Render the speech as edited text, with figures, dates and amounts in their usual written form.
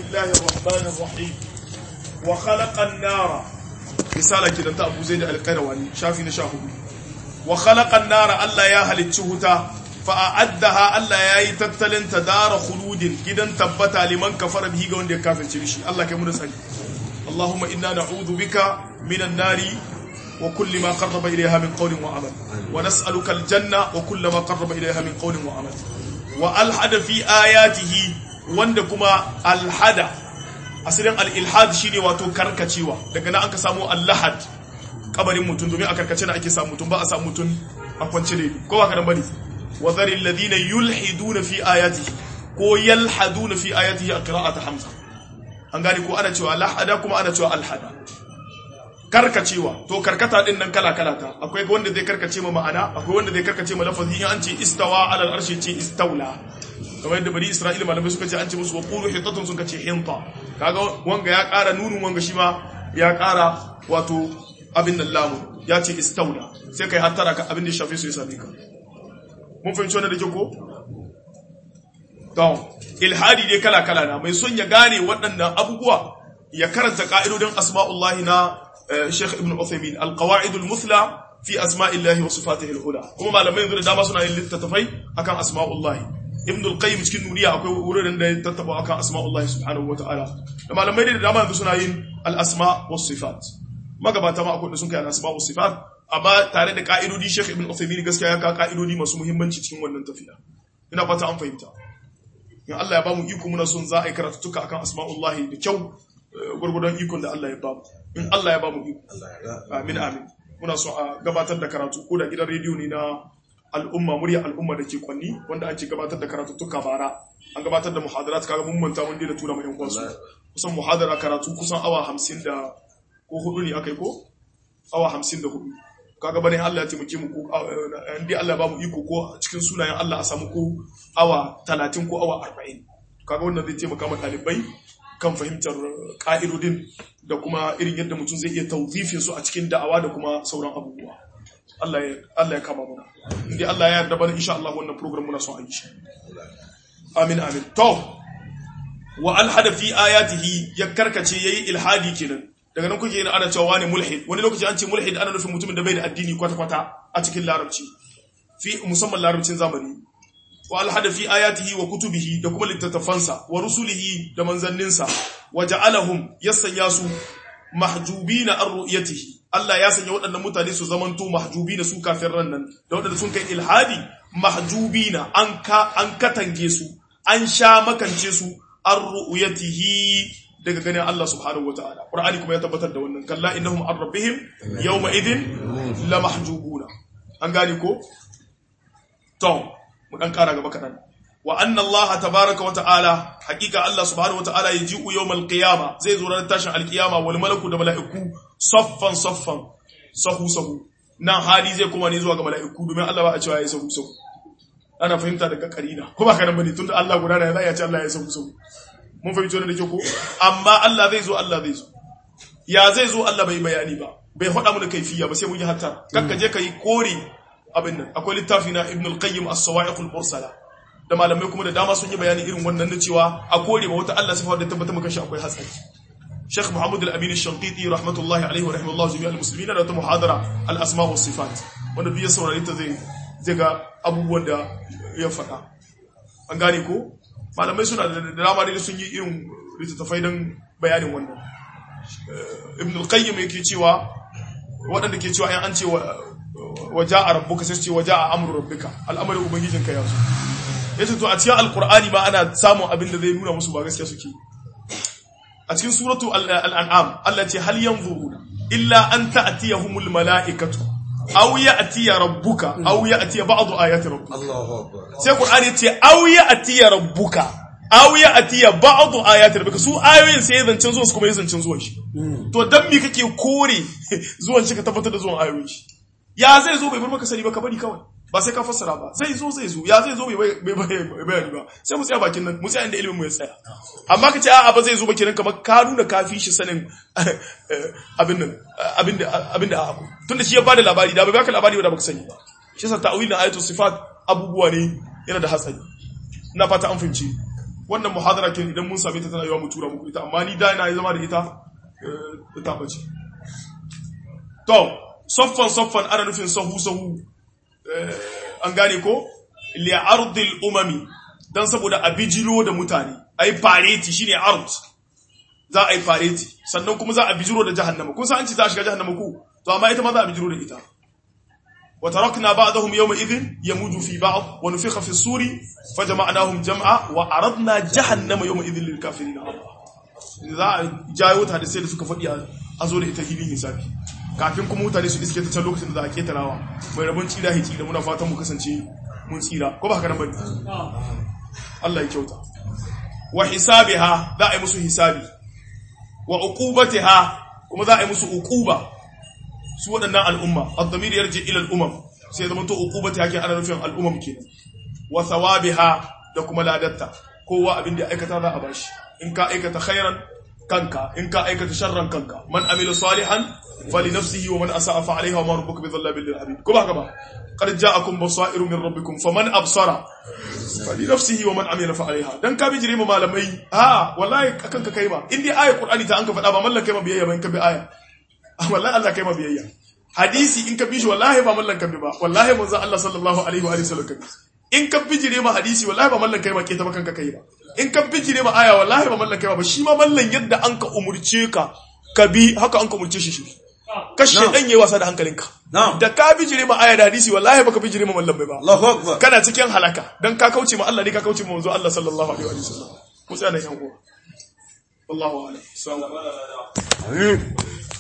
الله الرحمن الرحيم وخلق النار رسالة كده انت أبو زيد القيرواني شافي نشاهه وخلق النار الله يا هل تشهتا فأعدها الله يا تتلن تدار خلود كده تبتا لمن كفر به قوان دي كافر تبشي الله كمنا سأل اللهم إنا نعوذ بك من النار وكل ما قرب إليها من قول وعمل ونسألك الجنة وكل ما قرب إليها من قول وعمل وألحد في آياته وندكما الحد أصلاً الإلحاد شيني واتو كركتشيوا دقنا أنك سامو اللحد قبل متون دومي أكركتشنا أكي سامو متون بقى سامو متون أكوانشلي كوا كان بني وذر الذين يلحدون في آياته كو يلحدون في آياته قراءة حمزة أنغاني كو أنا تشوا لحدا كما أنا تشوا الحدا karkacewa to karkata din nan kala kala ta akwai wanda zai karkace ma ma'ana akwai wanda zai karkace ma lafazi in an ce istawa ala al-arshi ce istawla kamar yadda bani isra'ila malamai suka ce an ce musu wa qulu hitatun suka ce hinta kaga wanga ya ƙara nunun wanga shi ma ya ƙara wato abin nan lamu ya ce istawla sai kai hattara ka abin da shafe su ya same ka mun fahimci wannan da ke ko to ilhadi dai kala kala na mai son ya gane waɗannan abubuwa ya karanta ka'idodin asma'ullahi na Sheikh Ibn Uthaymeen al-qawaid al-muthla fi asma'illahi wa sifatihi al-ula kuma malamai yanzu da dama suna yin littattafai akan asma'ullahi Ibn al-Qayyim cikin nuniya akwai wurin da ya tattaba akan asma'ullahi subhanahu wa ta'ala da malamai da dama yanzu suna yin al-asma' was sifat magabata ma akwai da sun kai al-asma' was sifat amma tare da ka'idodi Sheikh Ibn Uthaymeen gaskiya ya ka ka'idodi masu muhimmanci cikin wannan tafiya ina fata an fahimta in Allah ya ba mu iko muna son za a yi karatutuka akan asma'ullahi da kyau gurgudan ikon da Allah ya ba mu in Allah ya ba mu iko amin amin muna so a gabatar da karatu ko da gidan rediyo ne na al'umma murya al'umma da ke kwanni wanda an ce gabatar da karatu tuka bara an gabatar da muhadarat kaga mun manta wanda da tura mu yan kwansu kusan muhadara karatu kusan awa 50 da ko hudu ne akai ko awa 54 kaga bane Allah ya taimake mu ko indai Allah ya ba mu iko ko cikin sunayen Allah a samu ko awa 30 ko awa 40 kaga wannan zai taimaka ma dalibai kan fahimtar ƙa'idodin da kuma irin yadda mutum zai iya tawzifin su a cikin da'awa da kuma sauran abubuwa. Allah ya kama muna. Inda Allah ya yarda bana insha Allah wannan program muna son a yi shi. Amin amin. To wa alhada fi ayatihi ya karkace yayi ilhadi kenan. Daga nan kuke yana ana cewa wani mulhid. Wani lokaci an ce mulhid ana nufin mutumin da bai da addini kwata-kwata a cikin larabci. Musamman larabcin zamani. wa alhada fi ayatihi wa kutubihi da kuma littattafansa wa rusulihi da manzanninsa wa ja'alahum yasanya su mahjubina an ru'yatihi Allah ya sanya waɗannan mutane su zamanto mahjubina su kafiran nan da waɗanda sun kai ilhadi mahjubina an katange su an sha makance su an ru'yatihi daga ganin Allah subhanahu wataala Qur'ani kuma ya tabbatar da wannan kalla innahum an rabbihim yawma idin la mahjubuna an gane ko to mu dan kara gaba kadan wa anna Allah tabaaraka wa ta'ala hakika Allah subhanahu wa ta'ala yaji'u yawmal qiyama zai zo ran tashin alqiyama wal malaku da mala'iku saffan sahu nan hali zai kuma ne zuwa ga mala'iku domin Allah ba a cewa yayi sahu ana fahimta daga karina ko ba kana bane tunda Allah guda da ya ce Allah yayi sahu mun fahimci wannan da ke ko amma Allah zai zo ya zai zo Allah bai bayani ba bai hada mu da kaifiya ba sai mun yi hatta kakka je kai kore abin nan akwai littafi na Ibn al-Qayyim as-Sawa'iq al-Mursala da malamai kuma da dama sun yi bayani irin wannan na cewa a kore ba wata Allah sifa da tabbata maka shi akwai hatsari Sheikh Muhammad al-Amin al-Shanqiti rahmatullahi alayhi wa rahimallahu jami'al muslimin da ta muhadara al-asma' was sifat wanda duk ya saurare ta zai ga abubuwan da ya faɗa an gane ko malamai suna da dama da sun yi irin littattafai don bayanin wannan Ibn al-Qayyim yake cewa waɗanda ke cewa an ce waja'a rabbuka sai ce waja'a amru rabbika al'amarin ubangijinka ya zo yace to a cikin alqur'ani ba ana samun abin da zai nuna musu ba gaskiya suke a cikin suratu al-an'am Allah ce hal yanzuruna illa an ta'tiyahumul mala'ikatu aw ya'tiya rabbuka aw ya'tiya ba'd ayati rabbika Allahu akbar sai qur'ani yace aw ya'tiya rabbuka aw ya'tiya ba'd ayati rabbika su ayoyin sai zancen zuwa su kuma zancen zuwan shi to dan me kake kore zuwan shi ka tabbatar da zuwan ayoyin shi ya zai zo bai bar maka sani ba ka bari kawai ba sai ka fassara ba zai zo ya zai zo bai bayani ba sai mu tsaya bakin nan mu tsaya inda ilimin mu ya tsaya amma ka ce a'a ba zai zo ba kenan kamar ka nuna kafi shi sanin abinda abu tunda shi ya bada labari da bai baka labari ba da baka sani ba shi yasa ta'wilin ayatul sifat abubuwa ne yana da hatsari ina fata an fahimci wannan muhadara kin idan mun same ta tana yawa mu tura muku ita amma ni da ina zama da ita ta bace to soffan ana nufin sahu an gane ko li ardil umami dan saboda abijilo da mutane ai fareti shine ard za a yi fareti sannan kuma za a bijiro da jahannama kun san an ci za a shiga jahannama ku to amma ita ma za a bijiro da ita wa tarakna ba'dahum yawma idhin yamuju fi ba'd wa nufikha fi as-suri fajama'nahum jam'a wa aradna jahannama yawma idhin lil kafirin za a jayo ta da sai da suka faɗi a zo da ita hilin hisabi kafin kuma mutane su iske ta can lokacin da za a ketarawa mai rabon tsira hici da muna fatan mu kasance mun tsira ko ba haka nan bane Allah ya kyauta wa hisabiha za a yi musu hisabi wa uqubatiha kuma za a yi musu uquba su waɗannan al'umma ad-damir yarji ila al-umam sai zama to uqubati yake ana nufin al'umam kenan wa thawabiha da kuma ladatta kowa abin da aikata za a bashi in ka aikata khairan kanka in ka aikata sharran kanka man amila salihan fali nafsihi wa man asaa fa alayha wa ma rabbuka bidhallabil lil abid kuma haka ba qad ja'akum basairu min rabbikum faman absara fali nafsihi wa man amila fa alayha dan ka bijire ma malamai wallahi kanka kai ma in dai ayat qur'ani ta an ka faɗa ba mallan kai ma biyayya ba in ka bi aya wallahi Allah kai ma biyayya hadisi in ka bi shi wallahi ba mallan ka bi ba wallahi manzo Allah sallallahu alaihi wa sallam ka bi in ka bijire ma hadisi wallahi ba mallan kai ma ke ta kanka kai ba in ka bijire ma aya wallahi ba mallan kai ba shi ma mallan yadda an ka umurce ka ka bi haka an ka umurce shi kashe dan yayi wasa da hankalinka da ka bijire ma aya da hadisi wallahi baka bijire ma mallan bai ba Allahu akbar kana cikin halaka dan ka kauce ma Allah ne ka kauce ma manzo Allah sallallahu alaihi wa sallam ku tsaya da yan uwa wallahu a'lam